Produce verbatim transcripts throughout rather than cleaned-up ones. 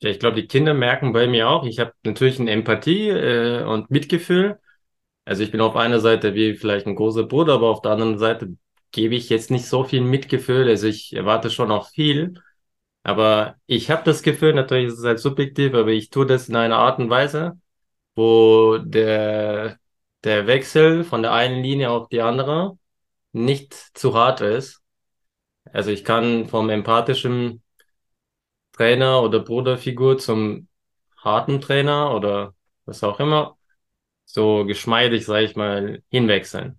Ja, ich glaube, die Kinder merken bei mir auch, ich habe natürlich eine Empathie äh, und Mitgefühl. Also ich bin auf einer Seite wie vielleicht ein großer Bruder, aber auf der anderen Seite gebe ich jetzt nicht so viel Mitgefühl. Also ich erwarte schon auch viel. Aber ich habe das Gefühl, natürlich ist es halt subjektiv, aber ich tue das in einer Art und Weise, wo der, der Wechsel von der einen Linie auf die andere nicht zu hart ist. Also ich kann vom empathischen Trainer oder Bruderfigur zum harten Trainer oder was auch immer so geschmeidig, sage ich mal, hinwechseln.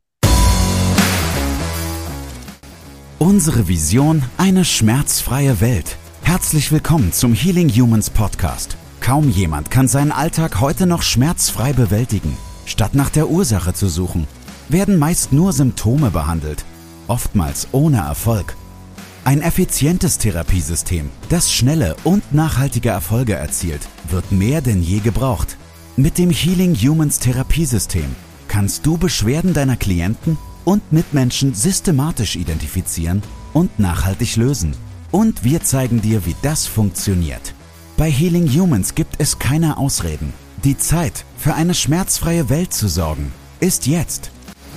Unsere Vision: eine schmerzfreie Welt. Herzlich willkommen zum Healing Humans Podcast. Kaum jemand kann seinen Alltag heute noch schmerzfrei bewältigen. Statt nach der Ursache zu suchen, werden meist nur Symptome behandelt, oftmals ohne Erfolg. Ein effizientes Therapiesystem, das schnelle und nachhaltige Erfolge erzielt, wird mehr denn je gebraucht. Mit dem Healing Humans Therapiesystem kannst du Beschwerden deiner Klienten und Mitmenschen systematisch identifizieren und nachhaltig lösen. Und wir zeigen dir, wie das funktioniert. Bei Healing Humans gibt es keine Ausreden. Die Zeit, für eine schmerzfreie Welt zu sorgen, ist jetzt.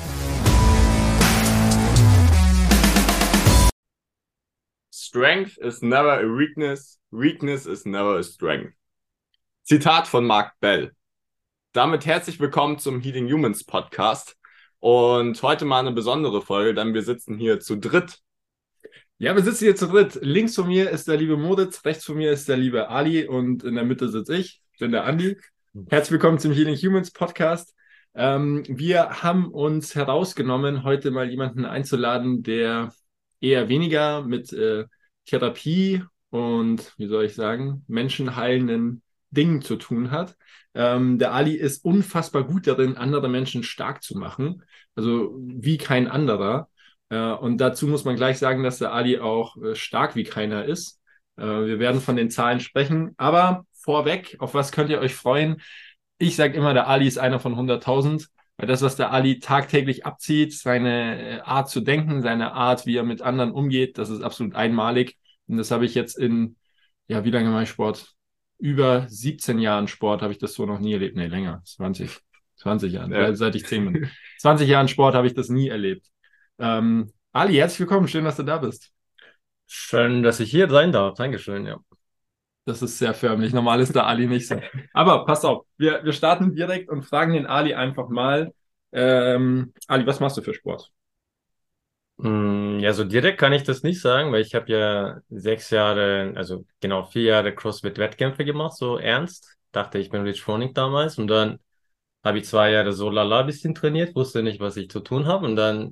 Strength is never a weakness, weakness is never a strength. Zitat von Mark Bell. Damit herzlich willkommen zum Healing Humans Podcast. Und heute mal eine besondere Folge, denn wir sitzen hier zu dritt. Ja, wir sitzen hier zu dritt. Links von mir ist der liebe Moritz, rechts von mir ist der liebe Ali und in der Mitte sitze ich, ich bin der Andi. Herzlich willkommen zum Healing Humans Podcast. Ähm, wir haben uns herausgenommen, heute mal jemanden einzuladen, der eher weniger mit äh, Therapie und, wie soll ich sagen, menschenheilenden Dingen zu tun hat. Ähm, der Ali ist unfassbar gut darin, andere Menschen stark zu machen, also wie kein anderer. Äh, und dazu muss man gleich sagen, dass der Ali auch äh, stark wie keiner ist. Äh, wir werden von den Zahlen sprechen, aber vorweg, auf was könnt ihr euch freuen? Ich sage immer, der Ali ist einer von hunderttausend, weil das, was der Ali tagtäglich abzieht, seine äh, Art zu denken, seine Art, wie er mit anderen umgeht, das ist absolut einmalig. Und das habe ich jetzt in, ja, wie lange mache ich Sport? Über siebzehn Jahren Sport habe ich das so noch nie erlebt. Nee, länger, zwanzig, zwanzig Jahren, Ja. seit ich zehn bin. zwanzig Jahren Sport habe ich das nie erlebt. Ähm, Ali, herzlich willkommen, schön, dass du da bist. Schön, dass ich hier sein darf. Dankeschön, ja. Das ist sehr förmlich, normal ist der Ali nicht so. Aber pass auf, wir, wir starten direkt und fragen den Ali einfach mal, ähm, Ali, was machst du für Sport? Mm, Ja, so direkt kann ich das nicht sagen, weil ich habe ja sechs Jahre, also genau vier Jahre CrossFit-Wettkämpfe gemacht, so ernst. Dachte, ich bin Rich Froning damals und dann habe ich zwei Jahre so lala bisschen trainiert, wusste nicht, was ich zu tun habe und dann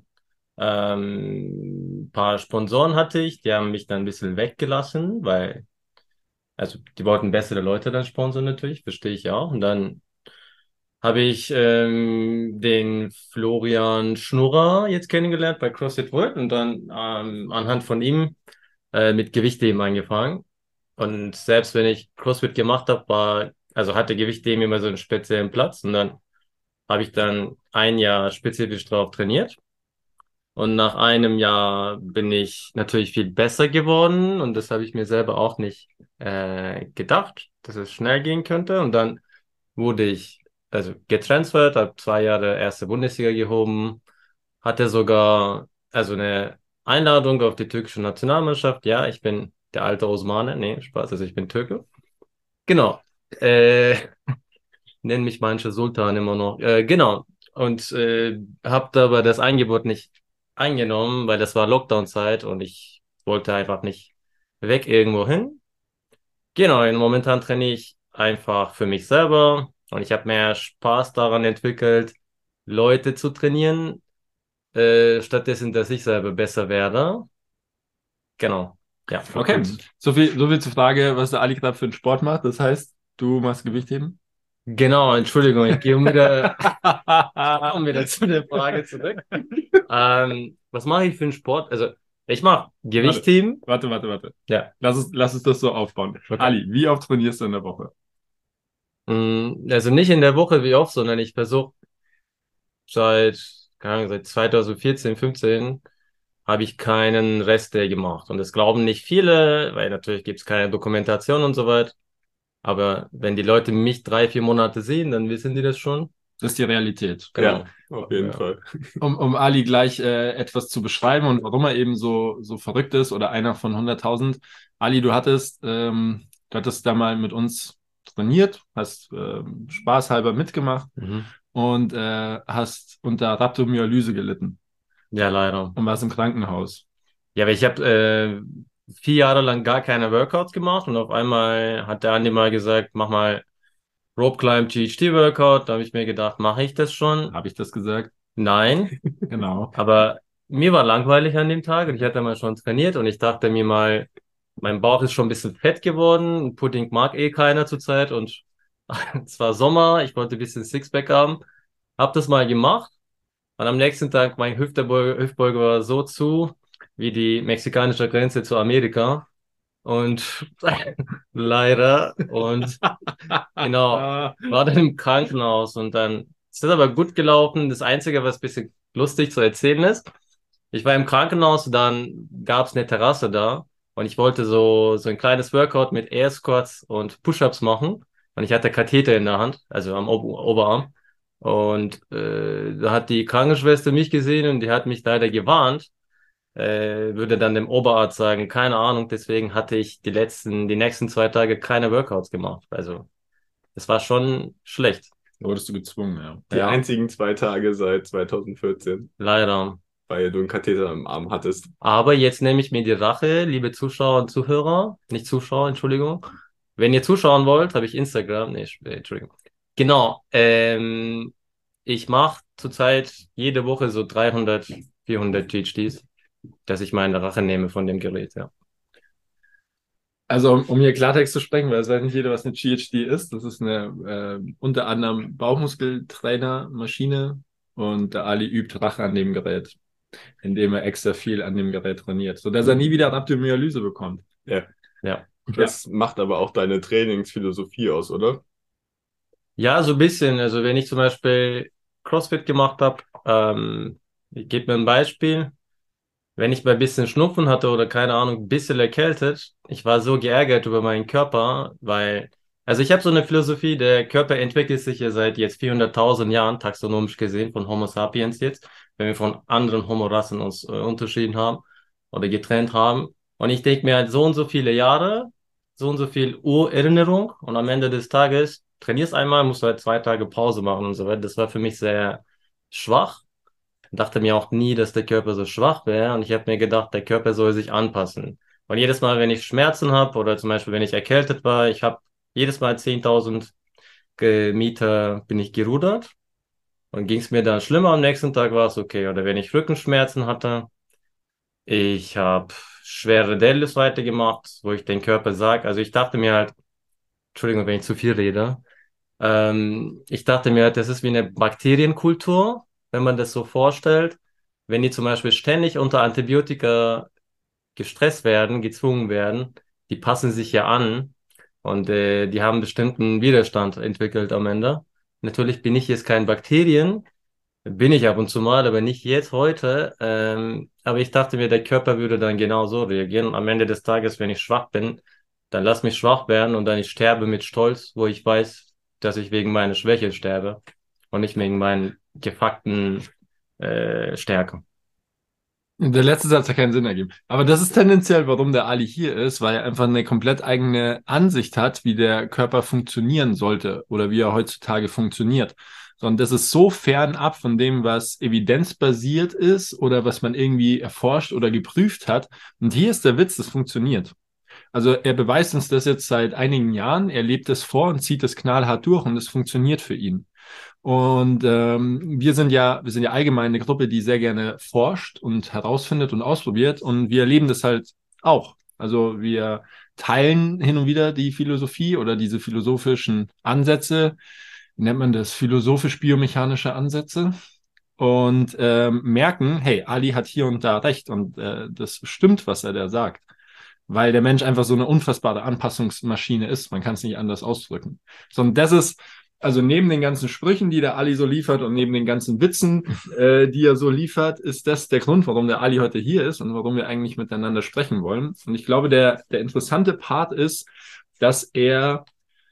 ähm, ein paar Sponsoren hatte ich, die haben mich dann ein bisschen weggelassen, weil, also die wollten bessere Leute dann sponsern natürlich, verstehe ich ja auch. Und dann habe ich ähm, den Florian Schnurrer jetzt kennengelernt bei CrossFit World und dann ähm, anhand von ihm äh, mit Gewichtheben angefangen. Und selbst wenn ich CrossFit gemacht habe, war, also hatte Gewichtheben immer so einen speziellen Platz und dann habe ich dann ein Jahr spezifisch drauf trainiert. Und nach einem Jahr bin ich natürlich viel besser geworden und das habe ich mir selber auch nicht äh, gedacht, dass es schnell gehen könnte. Und dann wurde ich also getransfert, habe zwei Jahre erste Bundesliga gehoben, hatte sogar also eine Einladung auf die türkische Nationalmannschaft. Ja, ich bin der alte Osmane. Nee, Spaß, also ich bin Türke. Genau. Äh, nennen mich manche Sultan immer noch. Äh, genau. Und äh, habe aber das Angebot nicht eingenommen, weil das war Lockdown-Zeit und ich wollte einfach nicht weg irgendwo hin. Genau, und momentan trainiere ich einfach für mich selber und ich habe mehr Spaß daran entwickelt, Leute zu trainieren, äh, stattdessen, dass ich selber besser werde. Genau. Ja. Okay, Und so viel, so viel zur Frage, was der Ali gerade für einen Sport macht. Das heißt, du machst Gewichtheben? genau, Entschuldigung, ich gehe um wieder, um wieder zu der Frage zurück. Ähm, was mache ich für einen Sport? Also, ich mache Warte, Gewichtheben. warte, warte, warte. Ja. Lass es, lass es das so aufbauen. Okay. Ali, wie oft trainierst du in der Woche? Mm, Also nicht in der Woche wie oft, sondern ich versuche seit, keine Ahnung, seit zwanzig vierzehn, fünfzehn habe ich keinen Rest Day gemacht. Und das glauben nicht viele, weil natürlich gibt es keine Dokumentation und so weiter. Aber wenn die Leute mich drei, vier Monate sehen, dann wissen die das schon. Das ist die Realität. Genau. Ja, auf jeden Ja. Fall. Um, um Ali gleich äh, etwas zu beschreiben und warum er eben so, so verrückt ist oder einer von hunderttausend. Ali, du hattest, ähm, du hattest da mal mit uns trainiert, hast ähm, spaßhalber mitgemacht Mhm. und äh, hast unter Rhabdomyolyse gelitten Ja, leider. und warst im Krankenhaus. Ja, aber ich habe äh, vier Jahre lang gar keine Workouts gemacht und auf einmal hat der Andi mal gesagt, mach mal Rope Climb G H D Workout. Da habe ich mir gedacht, mache ich das schon? Habe ich das gesagt? Nein, Genau. aber mir war langweilig an dem Tag und ich hatte mal schon trainiert und ich dachte mir mal, mein Bauch ist schon ein bisschen fett geworden. Pudding mag eh keiner zurzeit und es war Sommer, ich wollte ein bisschen Sixpack haben. Hab das mal gemacht und am nächsten Tag mein Hüftbeuger, Hüftbeuger war so zu wie die mexikanische Grenze zu Amerika und leider und genau, Ah, war dann im Krankenhaus und dann ist das aber gut gelaufen. Das Einzige, was ein bisschen lustig zu erzählen ist, ich war im Krankenhaus, dann gab es eine Terrasse da und ich wollte so, so ein kleines Workout mit Air Squats und Push-Ups machen und ich hatte Katheter in der Hand, also am Ober Oberarm und äh, da hat die Krankenschwester mich gesehen und die hat mich leider gewarnt, äh, würde dann dem Oberarzt sagen, keine Ahnung, deswegen hatte ich die letzten, die nächsten zwei Tage keine Workouts gemacht. Also es war schon schlecht. da wurdest du gezwungen, ja. Die Ja, einzigen zwei Tage seit zweitausendvierzehn, leider. weil du einen Katheter im Arm hattest. Aber jetzt nehme ich mir die Rache, liebe Zuschauer und Zuhörer, nicht Zuschauer, Entschuldigung. Wenn ihr zuschauen wollt, habe ich Instagram. Nee, äh, Entschuldigung. Genau. Ähm, ich mache zurzeit jede Woche so dreihundert, vierhundert G H Ds, dass ich meine Rache nehme von dem Gerät, ja. Also, um, um hier Klartext zu sprechen, weil es weiß nicht jeder, was eine G H D ist. Das ist eine äh, unter anderem Bauchmuskeltrainer-Maschine und der Ali übt Rache an dem Gerät, indem er extra viel an dem Gerät trainiert, sodass er nie wieder Rhabdomyolyse bekommt. Ja. Ja. Das macht aber auch deine Trainingsphilosophie aus, oder? Ja, so ein bisschen. Also wenn ich zum Beispiel CrossFit gemacht habe, ähm, ich gebe mir ein Beispiel. Wenn ich mal ein bisschen Schnupfen hatte oder keine Ahnung, ein bisschen erkältet, ich war so geärgert über meinen Körper, weil, also ich habe so eine Philosophie, der Körper entwickelt sich ja seit jetzt vierhunderttausend Jahren, taxonomisch gesehen, von Homo sapiens jetzt, wenn wir von anderen Homo-Rassen uns äh, unterschieden haben oder getrennt haben. Und ich denke mir halt so und so viele Jahre, so und so viel Urerinnerung und am Ende des Tages trainierst einmal, musst du halt zwei Tage Pause machen und so weiter. Das war für mich sehr schwach. Dachte mir auch nie, dass der Körper so schwach wäre. Und ich habe mir gedacht, der Körper soll sich anpassen. Und jedes Mal, wenn ich Schmerzen habe oder zum Beispiel, wenn ich erkältet war, ich habe jedes Mal zehntausend ge- Meter bin ich gerudert. Und ging es mir dann schlimmer, am nächsten Tag war es okay. Oder wenn ich Rückenschmerzen hatte, ich habe schwere Deadlifts weitergemacht, wo ich den Körper sag. Also ich dachte mir halt, Entschuldigung, wenn ich zu viel rede, ähm, ich dachte mir, das ist wie eine Bakterienkultur, wenn man das so vorstellt. Wenn die zum Beispiel ständig unter Antibiotika gestresst werden, gezwungen werden, die passen sich ja an und äh, die haben bestimmten Widerstand entwickelt am Ende. Natürlich bin ich jetzt kein Bakterien, bin ich ab und zu mal, aber nicht jetzt heute. Ähm, aber ich dachte mir, der Körper würde dann genau so reagieren. Und am Ende des Tages, wenn ich schwach bin, dann lass mich schwach werden und dann ich sterbe mit Stolz, wo ich weiß, dass ich wegen meiner Schwäche sterbe und nicht wegen meinen gefuckten äh, Stärke. Der letzte Satz hat keinen Sinn ergeben. Aber das ist tendenziell, warum der Ali hier ist, weil er einfach eine komplett eigene Ansicht hat, wie der Körper funktionieren sollte oder wie er heutzutage funktioniert. Und das ist so fernab von dem, was evidenzbasiert ist oder was man irgendwie erforscht oder geprüft hat. Und hier ist der Witz, das funktioniert. Also er beweist uns das jetzt seit einigen Jahren, er lebt es vor und zieht es knallhart durch und es funktioniert für ihn. Und ähm, wir sind ja, wir sind ja allgemein eine Gruppe, die sehr gerne forscht und herausfindet und ausprobiert. Und wir erleben das halt auch. Also wir teilen hin und wieder die Philosophie oder diese philosophischen Ansätze, wie nennt man das, philosophisch-biomechanische Ansätze. Und ähm, merken, hey, Ali hat hier und da recht und äh, das stimmt, was er da sagt. Weil der Mensch einfach so eine unfassbare Anpassungsmaschine ist. Man kann es nicht anders ausdrücken. Sondern das ist, also neben den ganzen Sprüchen, die der Ali so liefert und neben den ganzen Witzen, äh, die er so liefert, ist das der Grund, warum der Ali heute hier ist und warum wir eigentlich miteinander sprechen wollen. Und ich glaube, der, der interessante Part ist, dass er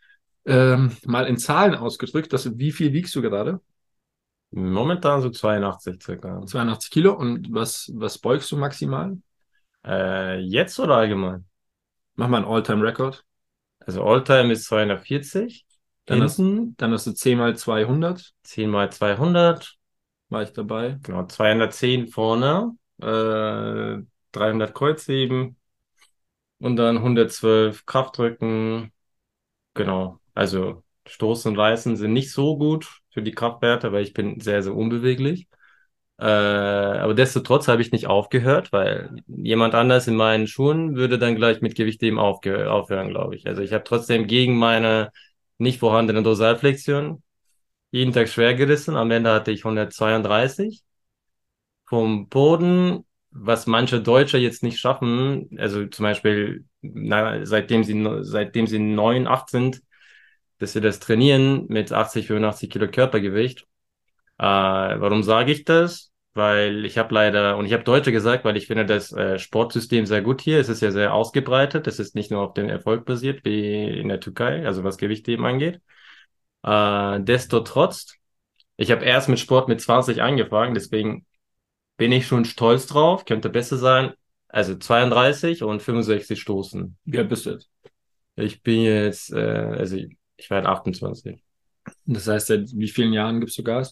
Ähm, mal in Zahlen ausgedrückt, das, wie viel wiegst du gerade? Momentan so zweiundachtzig circa. zweiundachtzig Kilo. Und was, was beugst du maximal? Äh, jetzt oder allgemein? Mach mal einen All-Time-Record. Also Alltime ist zweihundertvierzig. Dann hast, Hinten dann hast du zehn mal zweihundert. zehn mal zweihundert. War ich dabei. Genau, zweihundertzehn vorne. Äh, dreihundert Kreuzheben. Und dann hundertzwölf Kraftdrücken. Genau. Also Stoßen und Reißen sind nicht so gut für die Kraftwerte, weil ich bin sehr, sehr unbeweglich. Äh, aber destotrotz habe ich nicht aufgehört, weil jemand anders in meinen Schuhen würde dann gleich mit Gewichtheben aufge aufhören, glaube ich. Also ich habe trotzdem gegen meine nicht vorhandene Dorsalflexion jeden Tag schwer gerissen. Am Ende hatte ich hundertzweiunddreißig vom Boden, was manche Deutsche jetzt nicht schaffen. Also zum Beispiel, na, seitdem sie, seitdem sie neun, acht sind, dass sie das trainieren mit achtzig, fünfundachtzig Kilo Körpergewicht. Äh, warum sage ich das? Weil ich habe leider, und ich habe Deutsche gesagt, weil ich finde das äh, Sportsystem sehr gut hier. Es ist ja sehr ausgebreitet. Es ist nicht nur auf dem Erfolg basiert wie in der Türkei, also was Gewichtheben angeht. Äh, destotrotz, ich habe erst mit Sport mit zwanzig angefangen, deswegen bin ich schon stolz drauf. Könnte besser sein. Also zweiunddreißig und fünfundsechzig Stoßen. Wie alt bist du jetzt? Ich bin jetzt, äh, also ich werde achtundzwanzig. Das heißt, seit wie vielen Jahren gibst du Gas?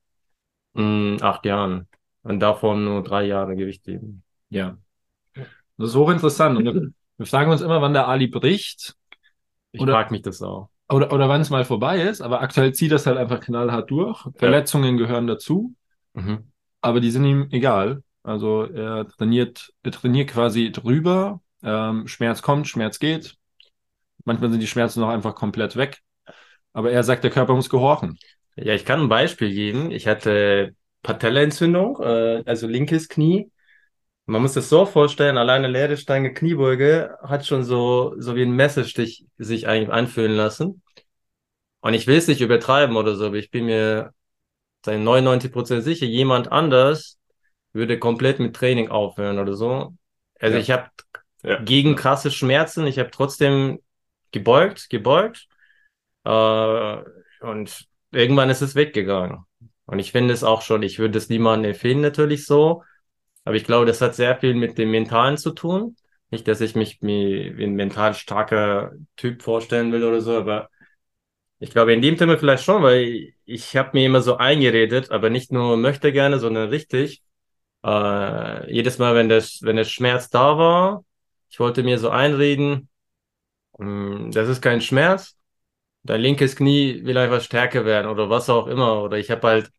Mm, acht Jahren. Und davon nur drei Jahre Gewichtheben. Ja. Das ist hochinteressant. Und wir wir fragen uns immer, wann der Ali bricht Ich oder, frage mich das auch. oder, oder wann es mal vorbei ist. Aber aktuell zieht das halt einfach knallhart durch. Ja. Verletzungen gehören dazu, Mhm. aber die sind ihm egal. Also er trainiert, er trainiert quasi drüber. Ähm, Schmerz kommt, Schmerz geht. Manchmal sind die Schmerzen noch einfach komplett weg. Aber er sagt, der Körper muss gehorchen. Ja, ich kann ein Beispiel geben. Ich hatte Patellaentzündung, äh, also linkes Knie. Man muss das so vorstellen, alleine leere Stange Kniebeuge hat schon so, so wie ein Messerstich sich eigentlich anfühlen lassen. Und ich will es nicht übertreiben oder so, aber ich bin mir seit neunundneunzig Prozent sicher, jemand anders würde komplett mit Training aufhören oder so. Also Ja. ich habe Ja. gegen krasse Schmerzen, ich habe trotzdem gebeugt, gebeugt. Äh, und irgendwann ist es weggegangen. Und ich finde es auch schon, ich würde es niemandem empfehlen, natürlich so. Aber ich glaube, das hat sehr viel mit dem Mentalen zu tun. Nicht, dass ich mich wie wie ein mental starker Typ vorstellen will oder so, aber ich glaube, in dem Thema vielleicht schon, weil ich habe mir immer so eingeredet, aber nicht nur möchte gerne, sondern richtig. Äh, jedes Mal, wenn der, wenn der Schmerz da war, ich wollte mir so einreden, mh, das ist kein Schmerz. Dein linkes Knie will einfach stärker werden oder was auch immer. Oder ich habe halt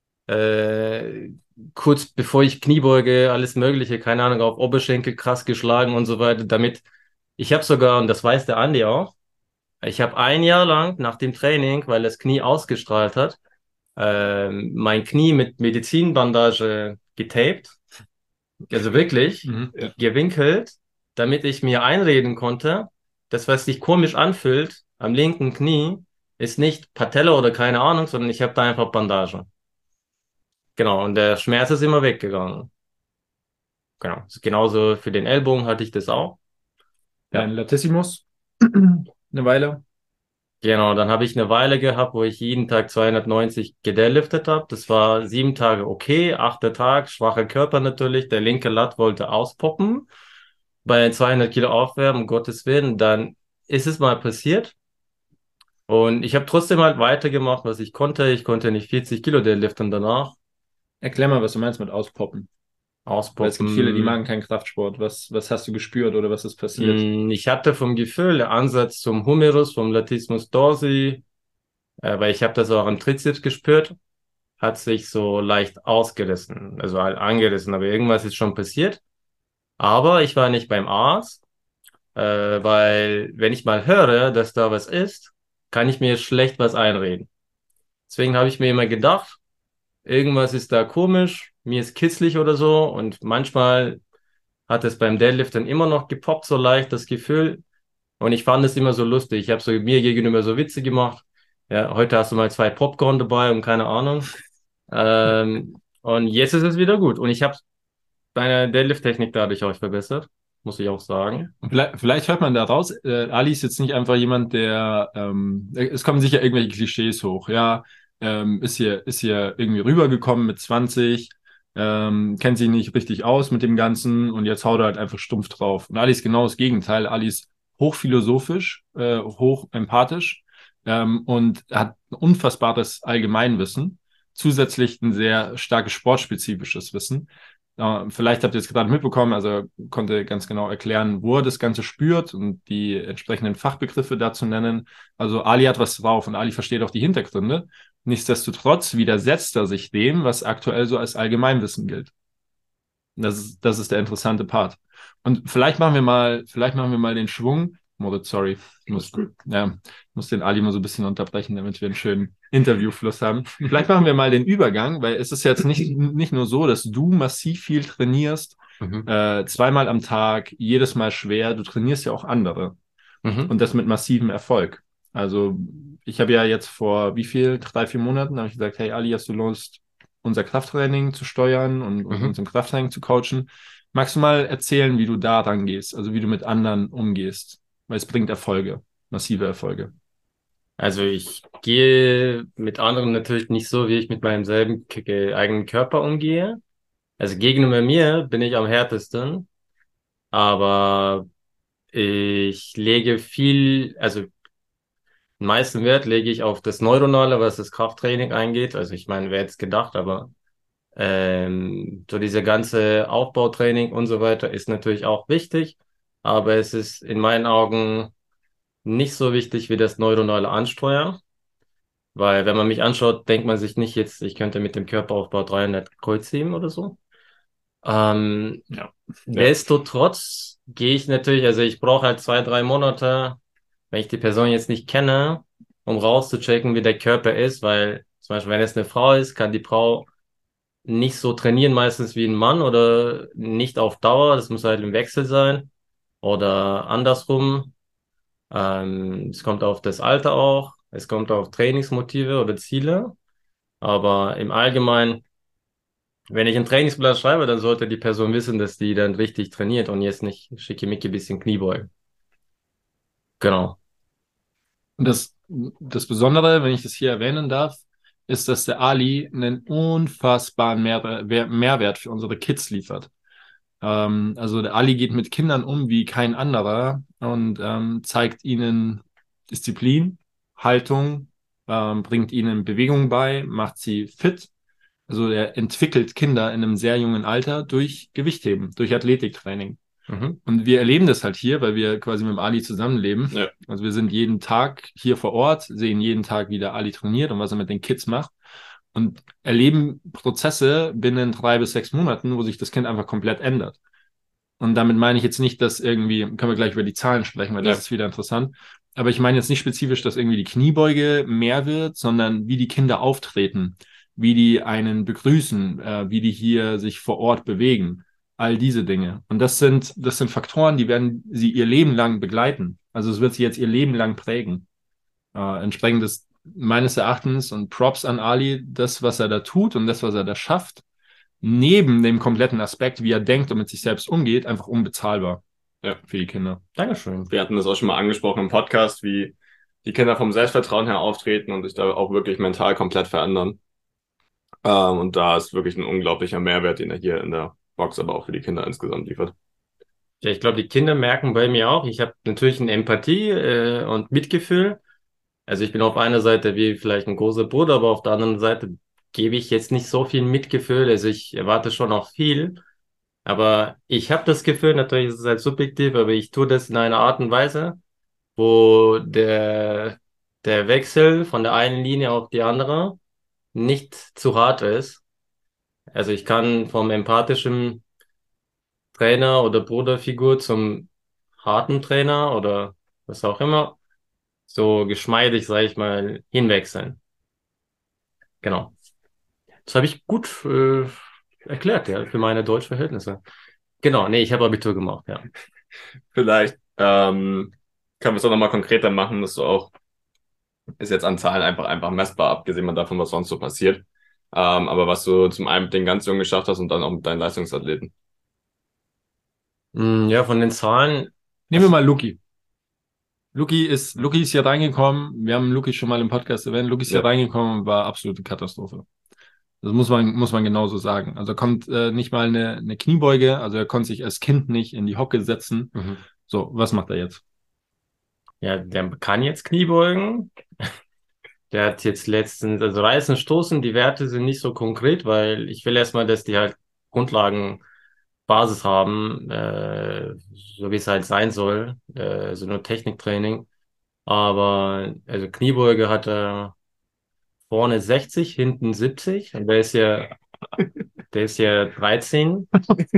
äh, kurz bevor ich Kniebeuge, alles Mögliche, keine Ahnung, auf Oberschenkel krass geschlagen und so weiter, damit ich habe sogar, und das weiß der Andi auch, ich habe ein Jahr lang nach dem Training, weil das Knie ausgestrahlt hat, ähm, mein Knie mit Medizinbandage getaped, also wirklich Mhm. Ja. gewinkelt, damit ich mir einreden konnte, das, was sich komisch anfühlt am linken Knie, ist nicht Patella oder keine Ahnung, sondern ich habe da einfach Bandage. Genau, und der Schmerz ist immer weggegangen. Genau, genauso für den Ellbogen hatte ich das auch. Dein Ja, Latissimus eine Weile. genau, dann habe ich eine Weile gehabt, wo ich jeden Tag zweihundertneunzig gedeadliftet habe. Das war sieben Tage okay, achter Tag, schwacher Körper natürlich. Der linke Lat wollte auspoppen. Bei zweihundert Kilo aufwärmen, um Gottes Willen, dann ist es mal passiert. Und ich habe trotzdem halt weitergemacht, was ich konnte. Ich konnte nicht vierzig Kilo deadliften danach. Erklär mal, was du meinst mit auspoppen. Weil es gibt viele, die Auspoppen. machen keinen Kraftsport. Was, was hast du gespürt oder was ist passiert? Mm, Ich hatte vom Gefühl, der Ansatz zum Humerus, vom Latissimus dorsi, äh, weil ich habe das auch am Trizeps gespürt, hat sich so leicht ausgerissen, also halt angerissen, aber irgendwas ist schon passiert. Aber ich war nicht beim Arzt, äh, weil wenn ich mal höre, dass da was ist, kann ich mir schlecht was einreden. Deswegen habe ich mir immer gedacht, irgendwas ist da komisch, mir ist kitzlig oder so und manchmal hat es beim Deadlift dann immer noch gepoppt, so leicht das Gefühl. Und ich fand es immer so lustig. Ich habe so mir gegenüber so Witze gemacht. Ja, heute hast du mal zwei Popcorn dabei und keine Ahnung. Ähm, und jetzt ist es wieder gut. Und ich habe meine Deadlift-Technik dadurch auch verbessert. muss ich auch sagen. Vielleicht, vielleicht hört man da raus, äh, Ali ist jetzt nicht einfach jemand, der, ähm, es kommen sicher irgendwelche Klischees hoch, ja, ähm, ist hier, ist hier irgendwie rübergekommen mit zwanzig, ähm, kennt sich nicht richtig aus mit dem Ganzen und jetzt haut er halt einfach stumpf drauf. Und Ali ist genau das Gegenteil. Ali ist hochphilosophisch, äh, hoch empathisch, ähm, und hat ein unfassbares Allgemeinwissen, zusätzlich ein sehr starkes sportspezifisches Wissen. Äh, vielleicht habt ihr es gerade mitbekommen, also er konnte ganz genau erklären, wo er das Ganze spürt und die entsprechenden Fachbegriffe dazu nennen. Also Ali hat was drauf und Ali versteht auch die Hintergründe. Nichtsdestotrotz widersetzt er sich dem, was aktuell so als Allgemeinwissen gilt. Das ist, das ist der interessante Part. Und vielleicht machen wir mal, vielleicht machen wir mal den Schwung. Moritz, sorry, ich muss, ja, muss den Ali mal so ein bisschen unterbrechen, damit wir einen schönen Interviewfluss haben. Vielleicht machen wir mal den Übergang, weil es ist jetzt nicht, nicht nur so, dass du massiv viel trainierst, Mhm. äh, zweimal am Tag, jedes Mal schwer. Du trainierst ja auch andere. Mhm. Und das mit massivem Erfolg. Also ich habe ja jetzt vor wie viel, drei, vier Monaten, habe ich gesagt, hey Ali, hast du Lust, unser Krafttraining zu steuern und, und Mhm. uns im Krafttraining zu coachen? Magst du mal erzählen, wie du da rangehst, also wie du mit anderen umgehst? Weil es bringt Erfolge, massive Erfolge. Also ich gehe mit anderen natürlich nicht so, wie ich mit meinem selben k- eigenen Körper umgehe. Also gegenüber mir bin ich am härtesten, aber ich lege viel, also den meisten Wert lege ich auf das Neuronale, was das Krafttraining eingeht. Also ich meine, wer hätte es gedacht, aber ähm, so diese ganze Aufbautraining und so weiter ist natürlich auch wichtig, aber es ist in meinen Augen nicht so wichtig wie das neuronale Ansteuern, weil wenn man mich anschaut, denkt man sich nicht jetzt, ich könnte mit dem Körperaufbau dreihundert Kreuz heben oder so. Ähm, Ja. Ja. Destotrotz gehe ich natürlich, also ich brauche halt zwei, drei Monate, wenn ich die Person jetzt nicht kenne, um rauszuchecken, wie der Körper ist, weil zum Beispiel, wenn es eine Frau ist, kann die Frau nicht so trainieren meistens wie ein Mann oder nicht auf Dauer. Das muss halt im Wechsel sein oder andersrum. Ähm, es kommt auf das Alter auch. Es kommt auf Trainingsmotive oder Ziele. Aber im Allgemeinen, wenn ich einen Trainingsplan schreibe, dann sollte die Person wissen, dass die dann richtig trainiert und jetzt nicht schickimicki bisschen Kniebeugen. Genau. Und das, das Besondere, wenn ich das hier erwähnen darf, ist, dass der Ali einen unfassbaren Mehrwert, Mehrwert für unsere Kids liefert. Ähm, also der Ali geht mit Kindern um wie kein anderer und ähm, zeigt ihnen Disziplin, Haltung, ähm, bringt ihnen Bewegung bei, macht sie fit. Also er entwickelt Kinder in einem sehr jungen Alter durch Gewichtheben, durch Athletiktraining. Mhm. Und wir erleben das halt hier, weil wir quasi mit dem Ali zusammenleben. Ja. Also wir sind jeden Tag hier vor Ort, sehen jeden Tag, wie der Ali trainiert und was er mit den Kids macht und erleben Prozesse binnen drei bis sechs Monaten, wo sich das Kind einfach komplett ändert. Und damit meine ich jetzt nicht, dass irgendwie, können wir gleich über die Zahlen sprechen, weil das Ja. ist wieder interessant. Aber ich meine jetzt nicht spezifisch, dass irgendwie die Kniebeuge mehr wird, sondern wie die Kinder auftreten, wie die einen begrüßen, äh, wie die hier sich vor Ort bewegen. All diese Dinge. Und das sind, das sind Faktoren, die werden sie ihr Leben lang begleiten. Also es wird sie jetzt ihr Leben lang prägen. Äh, entsprechend ist meines Erachtens und Props an Ali, das, was er da tut und das, was er da schafft, neben dem kompletten Aspekt, wie er denkt und mit sich selbst umgeht, einfach unbezahlbar. Ja. Für die Kinder. Dankeschön. Wir hatten das auch schon mal angesprochen im Podcast, wie die Kinder vom Selbstvertrauen her auftreten und sich da auch wirklich mental komplett verändern. Ähm, und da ist wirklich ein unglaublicher Mehrwert, den er hier in der Box, aber auch für die Kinder insgesamt liefert. Ja, ich glaube, die Kinder merken bei mir auch, ich habe natürlich eine Empathie äh, und Mitgefühl. Also ich bin auf einer Seite wie vielleicht ein großer Bruder, aber auf der anderen Seite gebe ich jetzt nicht so viel Mitgefühl. Also ich erwarte schon auch viel. Aber ich habe das Gefühl, natürlich ist es halt subjektiv, aber ich tue das in einer Art und Weise, wo der, der Wechsel von der einen Linie auf die andere nicht zu hart ist. Also ich kann vom empathischen Trainer oder Bruderfigur zum harten Trainer oder was auch immer so geschmeidig, sage ich mal, hinwechseln. Genau. Das habe ich gut äh, erklärt, ja, für meine Deutschverhältnisse. Genau, nee, ich habe Abitur gemacht, ja. Vielleicht ähm, können wir es auch nochmal konkreter machen, dass du auch, ist jetzt an Zahlen einfach einfach messbar, abgesehen mal davon, was sonst so passiert. Ähm, aber was du zum einen mit den ganz Jungen geschafft hast und dann auch mit deinen Leistungsathleten. Mm, Ja, von den Zahlen, Nehmen wir mal Luki. Luki ist, Luki ist hier reingekommen. Wir haben Luki schon mal im Podcast erwähnt. Luki ist hier Ja. reingekommen und war absolute Katastrophe. Das muss man, muss man genauso sagen. Also er kommt äh, nicht mal eine, eine Kniebeuge, also er konnte sich als Kind nicht in die Hocke setzen. mhm. So, was macht er jetzt? Ja, der kann jetzt Kniebeugen. Der hat jetzt letztens, also Reißen, Stoßen, die Werte sind nicht so konkret, weil ich will erstmal, dass die halt Grundlagen, Basis haben, äh, so wie es halt sein soll, äh, so nur Techniktraining. Aber also Kniebeuge hat er vorne sechzig, hinten siebzig. Und der ist ja, der ist ja dreizehn.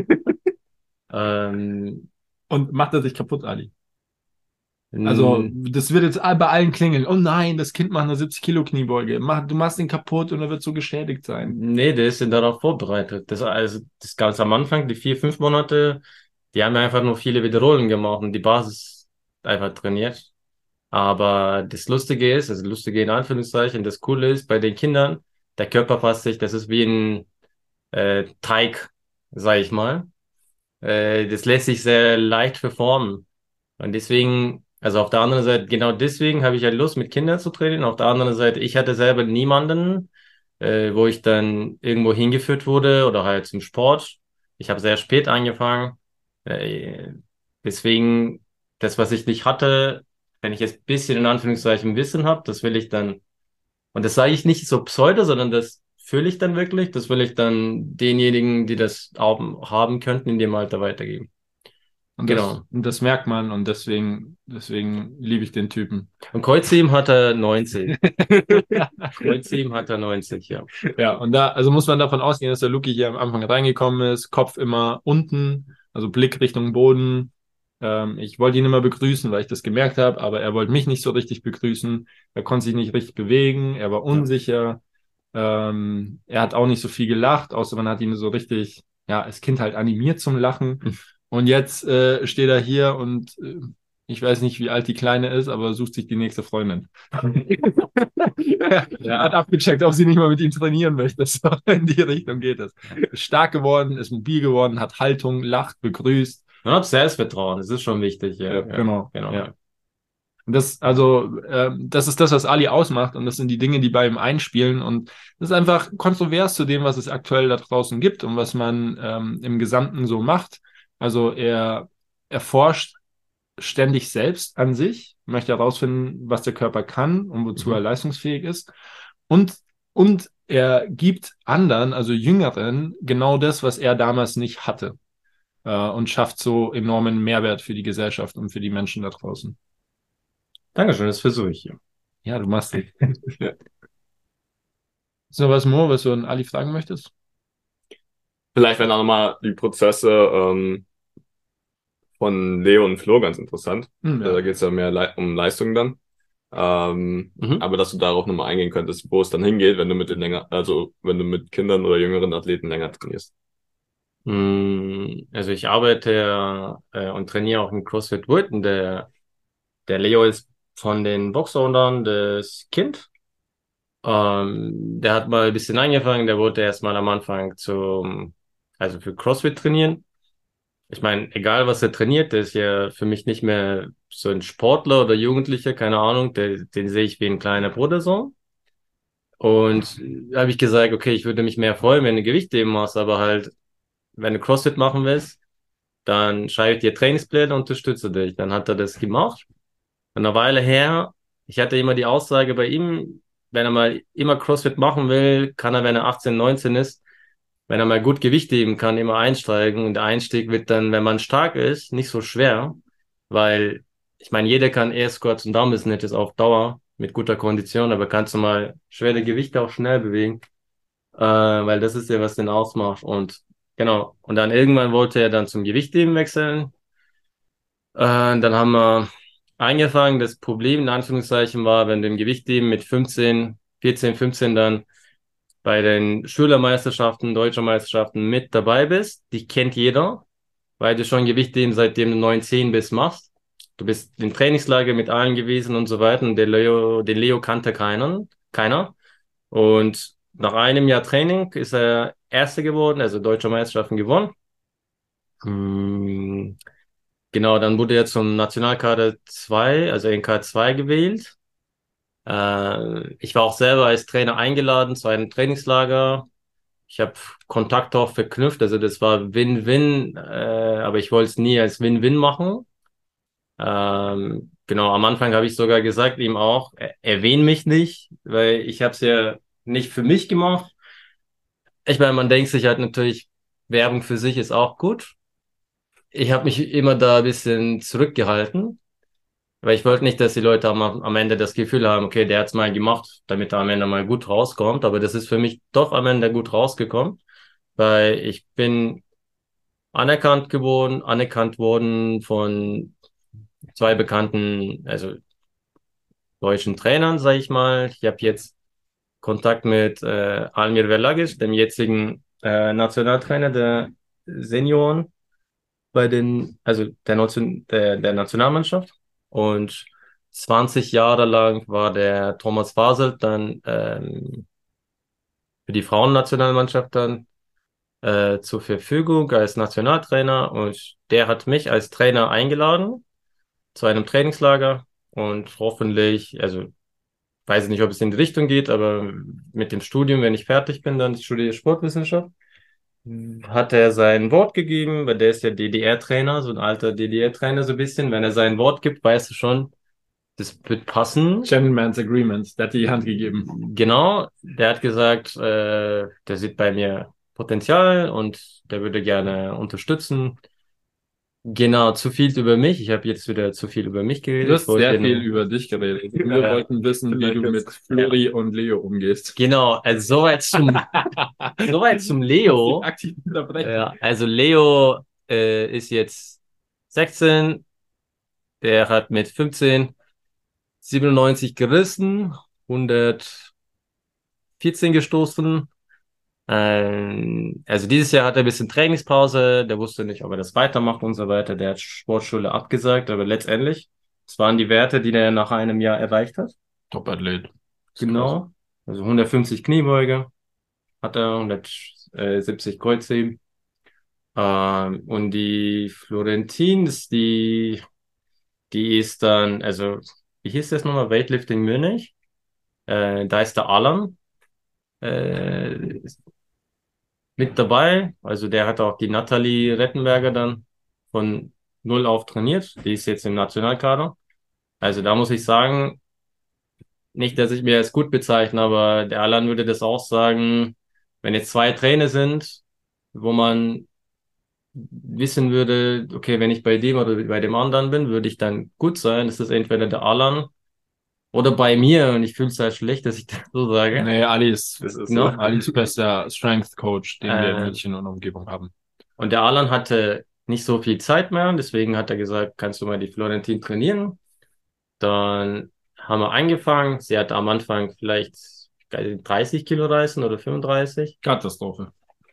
Ähm, Und macht er sich kaputt, Ali? Also, n- das wird jetzt bei allen klingeln. Oh nein, das Kind macht eine siebzig Kilo Kniebeuge. Mach, du machst ihn kaputt und er wird so geschädigt sein. Nee, der ist ja darauf vorbereitet. Das, also, das ganz am Anfang, die vier, fünf Monate, die haben ja einfach nur viele Wiederholungen gemacht und die Basis einfach trainiert. Aber das Lustige ist, also Lustige in Anführungszeichen, das Coole ist, bei den Kindern, der Körper passt sich, das ist wie ein äh, Teig, sag ich mal. Äh, das lässt sich sehr leicht verformen. Und deswegen, also auf der anderen Seite, genau deswegen habe ich halt Lust, mit Kindern zu trainieren. Auf der anderen Seite, ich hatte selber niemanden, äh, wo ich dann irgendwo hingeführt wurde oder halt zum Sport. Ich habe sehr spät angefangen. Äh, deswegen, das, was ich nicht hatte, wenn ich jetzt ein bisschen in Anführungszeichen Wissen habe, das will ich dann, und das sage ich nicht so pseudo, sondern das fühle ich dann wirklich, das will ich dann denjenigen, die das haben, haben könnten, in dem Alter weitergeben. Und das, Genau. und das merkt man und deswegen, deswegen liebe ich den Typen. Und Kreuzheben hat er neunzig. Kreuzheben hat er neunzig, ja. Ja, und da, also muss man davon ausgehen, dass der Luki hier am Anfang reingekommen ist, Kopf immer unten, also Blick Richtung Boden. Ähm, ich wollte ihn immer begrüßen, weil ich das gemerkt habe, aber er wollte mich nicht so richtig begrüßen. Er konnte sich nicht richtig bewegen, er war Ja. unsicher. Ähm, er hat auch nicht so viel gelacht, außer man hat ihn so richtig, ja, als Kind halt animiert zum Lachen. Und jetzt äh, steht er hier und äh, ich weiß nicht, wie alt die Kleine ist, aber sucht sich die nächste Freundin. Er hat abgecheckt, ob sie nicht mal mit ihm trainieren möchte. So in die Richtung geht es. Ist stark geworden, ist mobil geworden, hat Haltung, lacht, begrüßt. Man hat Selbstvertrauen, das ist schon wichtig, ja. Ja, Ja, genau. genau. Ja. Und das, also, ähm, das ist das, was Ali ausmacht und das sind die Dinge, die bei ihm einspielen und das ist einfach kontrovers zu dem, was es aktuell da draußen gibt und was man ähm, im Gesamten so macht. Also er erforscht ständig selbst an sich, möchte herausfinden, was der Körper kann und wozu er Mhm. leistungsfähig ist und, und er gibt anderen, also Jüngeren, genau das, was er damals nicht hatte äh, und schafft so enormen Mehrwert für die Gesellschaft und für die Menschen da draußen. Dankeschön, das versuche ich, ja. Ja, du machst es. Ist noch was, Mo, was du an Ali fragen möchtest? Vielleicht wären auch nochmal die Prozesse ähm, von Leo und Flo ganz interessant. Hm, Da ja. geht es ja mehr Le um Leistung dann. Ähm, Mhm. aber dass du darauf nochmal eingehen könntest, wo es dann hingeht, wenn du mit den länger, also wenn du mit Kindern oder jüngeren Athleten länger trainierst. Mm, Also ich arbeite ja, äh, und trainiere auch im CrossFit World und der, der Leo ist von den Boxownern das Kind. Ähm, der hat mal ein bisschen angefangen, der wollte erstmal am Anfang zum, also für CrossFit trainieren. Ich meine, egal was er trainiert, der ist ja für mich nicht mehr so ein Sportler oder Jugendlicher, keine Ahnung, der, den sehe ich wie ein kleiner Bruder so. Und da habe ich gesagt, okay, ich würde mich mehr freuen, wenn du Gewichtheben machst, aber halt, wenn du CrossFit machen willst, dann schreibe ich dir Trainingspläne und unterstütze dich. Dann hat er das gemacht. Und eine Weile her, ich hatte immer die Aussage bei ihm, wenn er mal immer CrossFit machen will, kann er, wenn er achtzehn, neunzehn ist, wenn er mal gut Gewicht heben kann, immer einsteigen. Und der Einstieg wird dann, wenn man stark ist, nicht so schwer, weil ich meine, jeder kann Air Squats und Dumbbell Snatches auf Dauer mit guter Kondition, aber kannst du mal schwere Gewichte auch schnell bewegen, äh, weil das ist ja, was den ausmacht. Und genau. Und dann irgendwann wollte er dann zum Gewichtheben wechseln. Äh, dann haben wir angefangen. Das Problem in Anführungszeichen war, wenn du im Gewichtheben mit fünfzehn, vierzehn, fünfzehn dann bei den Schülermeisterschaften, deutscher Meisterschaften mit dabei bist, die kennt jeder, weil du schon Gewichtheben seitdem du neun, zehn bist machst. Du bist im Trainingslager mit allen gewesen und so weiter und den Leo, den Leo kannte keinen, keiner. Und nach einem Jahr Training ist er Erster geworden, also deutsche Meisterschaften gewonnen. Mm, genau, dann wurde er zum Nationalkader zwei, also N K zwei gewählt. Äh, ich war auch selber als Trainer eingeladen zu einem Trainingslager. Ich habe Kontakte auch verknüpft, also das war Win-Win, äh, aber ich wollte es nie als Win-Win machen. Ähm, genau, am Anfang habe ich sogar gesagt ihm auch, er, erwähne mich nicht, weil ich habe es ja nicht für mich gemacht. Ich meine, man denkt sich halt natürlich, Werbung für sich ist auch gut. Ich habe mich immer da ein bisschen zurückgehalten, weil ich wollte nicht, dass die Leute am, am Ende das Gefühl haben, okay, der hat's mal gemacht, damit er am Ende mal gut rauskommt. Aber das ist für mich doch am Ende gut rausgekommen, weil ich bin anerkannt geworden, anerkannt worden von zwei bekannten, also deutschen Trainern, sage ich mal. Ich habe jetzt Kontakt mit äh, Almir Velagic, dem jetzigen äh, Nationaltrainer der Senioren bei den, also der, Nation, der, der Nationalmannschaft. Und zwanzig Jahre lang war der Thomas Faselt dann ähm, für die Frauennationalmannschaft dann äh, zur Verfügung als Nationaltrainer. Und der hat mich als Trainer eingeladen zu einem Trainingslager. Und hoffentlich, also weiß ich nicht, ob es in die Richtung geht, aber mit dem Studium, wenn ich fertig bin, dann studiere ich Sportwissenschaft. Hat er sein Wort gegeben, weil der ist ja D D R-Trainer, so ein alter D D R-Trainer so ein bisschen. Wenn er sein Wort gibt, weißt du schon, das wird passen. Gentleman's Agreement, der hat die Hand gegeben. Genau, der hat gesagt, äh, der sieht bei mir Potenzial und der würde gerne unterstützen. Genau, zu viel über mich. Ich habe jetzt wieder zu viel über mich geredet. Du Ich hast wollte sehr nur- viel über dich geredet. Wir Ja. wollten wissen, wie du mit Flori und Leo umgehst. Genau, also soweit zum, soweit zum Leo. Aktiv unterbrechen. Ja, also Leo äh, ist jetzt sechzehn. Der hat mit fünfzehn siebenundneunzig gerissen, hundertvierzehn gestoßen. Ähm, also dieses Jahr hat er ein bisschen Trainingspause. Der wusste nicht, ob er das weitermacht und so weiter. Der hat Sportschule abgesagt, aber letztendlich, das waren die Werte, die der nach einem Jahr erreicht hat. Top-Athlet. Genau. Also hundertfünfzig Kniebeuge hat er, hundertsiebzig Kreuzheben. Ähm, und die Florentin, ist die, die ist dann, also, wie hieß das nochmal? Weightlifting Munich. Äh, da ist der Alan äh, ist mit dabei. Also der hat auch die Nathalie Rettenberger dann von null auf trainiert. Die ist jetzt im Nationalkader. Also da muss ich sagen, nicht, dass ich mir als gut bezeichne, aber der Alan würde das auch sagen, wenn jetzt zwei Trainer sind, wo man wissen würde, okay, wenn ich bei dem oder bei dem anderen bin, würde ich dann gut sein. Das ist entweder der Alan oder bei mir und ich fühle es halt schlecht, dass ich das so sage. Nee, Ali ist, Das ist Genau. so. Ali ist bester Strength Coach, den wir in Ähm, München und Umgebung haben. Und der Alan hatte nicht so viel Zeit mehr, deswegen hat er gesagt, kannst du mal die Florentin trainieren? Dann haben wir angefangen. Sie hat am Anfang vielleicht dreißig Kilo reißen oder fünfunddreißig. Katastrophe.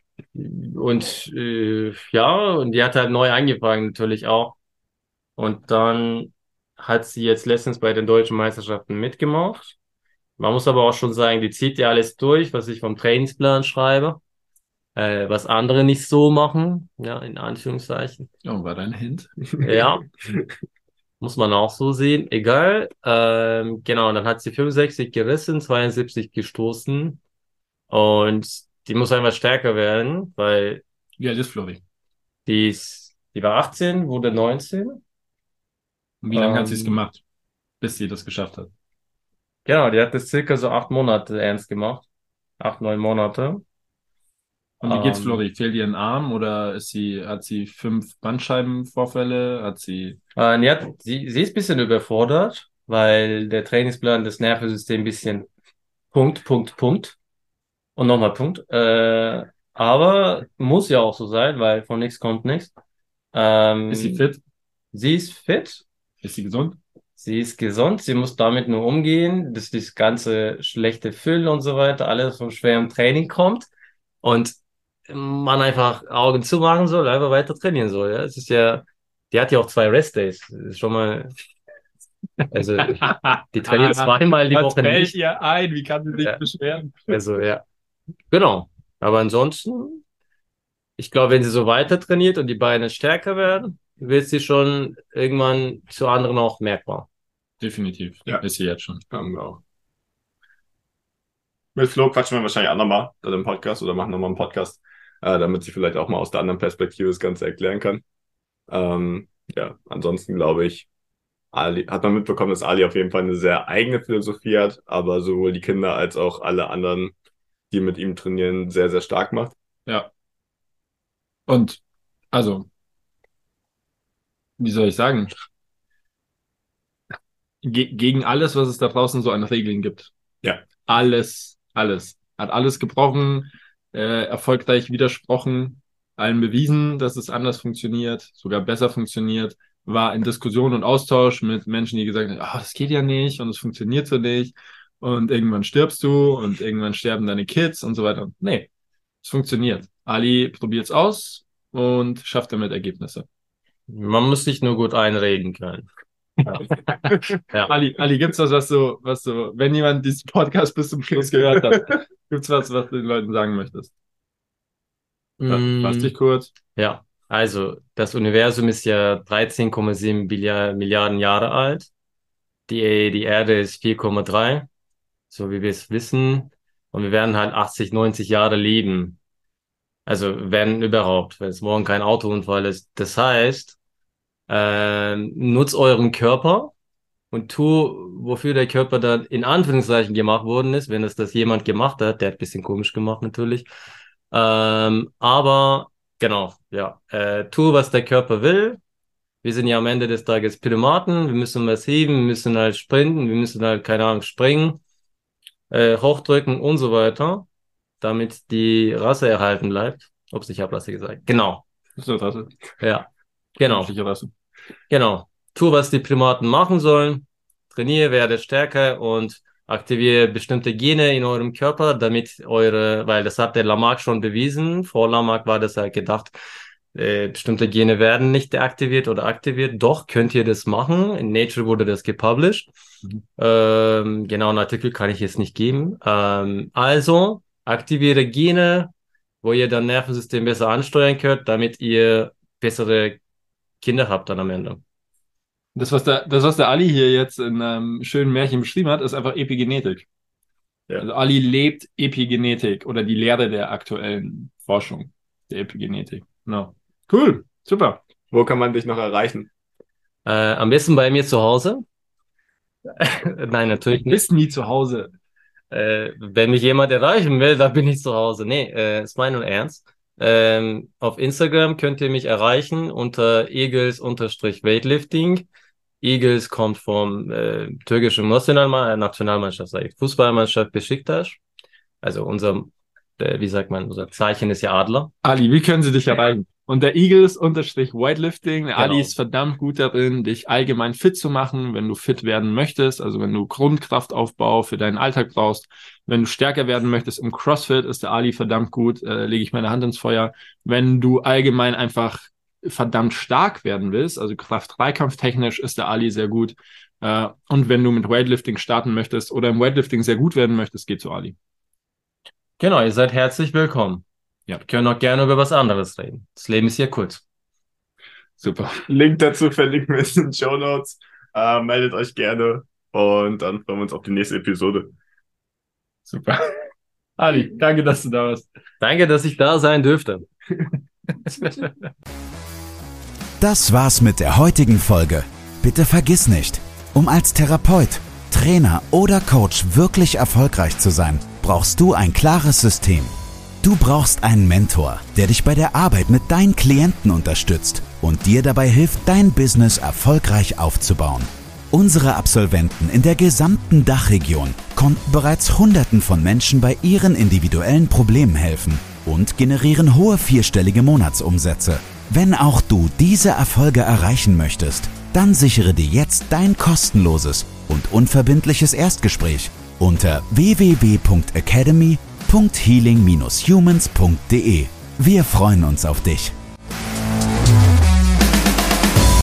Und äh, ja, und die hat halt neu angefangen natürlich auch. Und dann hat sie jetzt letztens bei den deutschen Meisterschaften mitgemacht. Man muss aber auch schon sagen, die zieht ja alles durch, was ich vom Trainingsplan schreibe, äh, was andere nicht so machen, ja, in Anführungszeichen. Oh, war dein Hint? Ja, muss man auch so sehen. Egal. Ähm, genau, dann hat sie fünfundsechzig gerissen, zweiundsiebzig gestoßen und die muss einfach stärker werden, weil Wie alt ist Flori? die ist, die war achtzehn, wurde neunzehn. Und wie lange hat Ähm, sie es gemacht, bis sie das geschafft hat? Genau, die hat das circa so acht Monate ernst gemacht. Acht, neun Monate. Und wie geht's Ähm, Flori? Fehlt ihr ein Arm oder ist sie, hat sie fünf Bandscheibenvorfälle? Hat sie. äh, die hat, sie, sie ist ein bisschen überfordert, weil der Trainingsplan das Nervensystem ein bisschen Punkt, Punkt, Punkt und nochmal Punkt. Äh, aber muss ja auch so sein, weil von nichts kommt nichts. Ähm, Ist sie fit? Sie ist fit, Ist sie gesund? sie ist gesund, sie muss damit nur umgehen, dass das ganze schlechte Füllen und so weiter alles von schwerem Training kommt und man einfach Augen zumachen soll, einfach weiter trainieren soll. Ja, es ist ja, die hat ja auch zwei Restdays. Das ist schon mal, also die trainiert zweimal die Was Woche fällt nicht. ihr ein? Wie kann sie sich Ja. beschweren? Also ja, genau. Aber ansonsten ich glaube, wenn sie so weiter trainiert und die Beine stärker werden, wird sie schon irgendwann zu anderen auch merkbar. Definitiv. Ja. Ist sie jetzt schon. Haben wir auch. Mit Flo quatschen wir wahrscheinlich auch nochmal dann im Podcast oder machen nochmal einen Podcast, äh, damit sie vielleicht auch mal aus der anderen Perspektive das Ganze erklären kann. Ähm, ja, ansonsten glaube ich, Ali, hat man mitbekommen, dass Ali auf jeden Fall eine sehr eigene Philosophie hat, aber sowohl die Kinder als auch alle anderen, die mit ihm trainieren, sehr, sehr stark macht. Ja. Und, also, wie soll ich sagen? Ge- gegen alles, was es da draußen so an Regeln gibt. Ja. Alles, alles. Hat alles gebrochen, äh, erfolgreich widersprochen, allen bewiesen, dass es anders funktioniert, sogar besser funktioniert, war in Diskussion und Austausch mit Menschen, die gesagt haben, ah, das geht ja nicht und es funktioniert so nicht und irgendwann stirbst du und irgendwann sterben deine Kids und so weiter. Nee, es funktioniert. Ali probiert es aus und schafft damit Ergebnisse. Man muss sich nur gut einreden können. Ja. Ja. Ali, Ali, gibt's was, was du, was du, wenn jemand diesen Podcast bis zum Schluss gehört hat, gibt's was, was du den Leuten sagen möchtest? Mm, Fass dich kurz. Ja, also das Universum ist ja dreizehn Komma sieben Milliarden Jahre alt. Die, die Erde ist vier Komma drei, so wie wir es wissen. Und wir werden halt achtzig, neunzig Jahre leben. Also wenn überhaupt, wenn es morgen kein Autounfall ist. Das heißt, äh, nutzt euren Körper und tu, wofür der Körper dann in Anführungszeichen gemacht worden ist, wenn es das jemand gemacht hat. Der hat ein bisschen komisch gemacht natürlich. Ähm, aber genau, ja, äh, tu, was der Körper will. Wir sind ja am Ende des Tages Primaten, wir müssen was heben, wir müssen halt sprinten, wir müssen halt, keine Ahnung, springen, äh, hochdrücken und so weiter, damit die Rasse erhalten bleibt. Ups, ich habe Rasse gesagt. Genau. Das ist eine Rasse. Ja, genau. Menschliche Rasse. Genau. Tu, was die Primaten machen sollen, trainiere, werde stärker und aktiviere bestimmte Gene in eurem Körper, damit eure, weil das hat der Lamarck schon bewiesen, vor Lamarck war das halt gedacht, äh, bestimmte Gene werden nicht deaktiviert oder aktiviert, doch könnt ihr das machen, in Nature wurde das gepublished, mhm. ähm, genau, einen Artikel kann ich jetzt nicht geben, ähm, also aktiviere Gene, wo ihr dann Nervensystem besser ansteuern könnt, damit ihr bessere Kinder habt dann am Ende. Das, was der, das, was der Ali hier jetzt in einem schönen Märchen beschrieben hat, ist einfach Epigenetik. Ja. Also Ali lebt Epigenetik oder die Lehre der aktuellen Forschung der Epigenetik. No. Cool, super. Wo kann man dich noch erreichen? Äh, am besten bei mir zu Hause. Nein, natürlich nicht. Du bist nie zu Hause. Äh, wenn mich jemand erreichen will, dann bin ich zu Hause. Nee, äh, ist mein und ernst. Ähm, auf Instagram könnt ihr mich erreichen unter Eagles-Weightlifting. Eagles kommt vom äh, türkischen Nationalma- Nationalmannschaft, sage ich, Fußballmannschaft Beşiktaş. Also unser, äh, wie sagt man, unser Zeichen ist ja Adler. Ali, wie können sie dich erreichen? Unter Eagles-Weightlifting. Genau. Ali ist verdammt gut darin, dich allgemein fit zu machen, wenn du fit werden möchtest. Also wenn du Grundkraftaufbau für deinen Alltag brauchst. Wenn du stärker werden möchtest im CrossFit, ist der Ali verdammt gut. Äh, lege ich meine Hand ins Feuer. Wenn du allgemein einfach verdammt stark werden willst, also Kraft-Dreikampf-technisch ist der Ali sehr gut. Äh, und wenn du mit Weightlifting starten möchtest oder im Weightlifting sehr gut werden möchtest, geh zu Ali. Genau, ihr seid herzlich willkommen. Ja, wir können auch gerne über was anderes reden. Das Leben ist ja kurz. Super. Link dazu verlinken wir in den Shownotes. Äh, meldet euch gerne und dann freuen wir uns auf die nächste Episode. Super. Ali, danke, dass du da warst. Danke, dass ich da sein dürfte. Das war's mit der heutigen Folge. Bitte vergiss nicht, um als Therapeut, Trainer oder Coach wirklich erfolgreich zu sein, brauchst du ein klares System. Du brauchst einen Mentor, der dich bei der Arbeit mit deinen Klienten unterstützt und dir dabei hilft, dein Business erfolgreich aufzubauen. Unsere Absolventen in der gesamten Dachregion konnten bereits Hunderten von Menschen bei ihren individuellen Problemen helfen und generieren hohe vierstellige Monatsumsätze. Wenn auch du diese Erfolge erreichen möchtest, dann sichere dir jetzt dein kostenloses und unverbindliches Erstgespräch unter w w w punkt academy punkt healing dash humans punkt de. Wir freuen uns auf dich.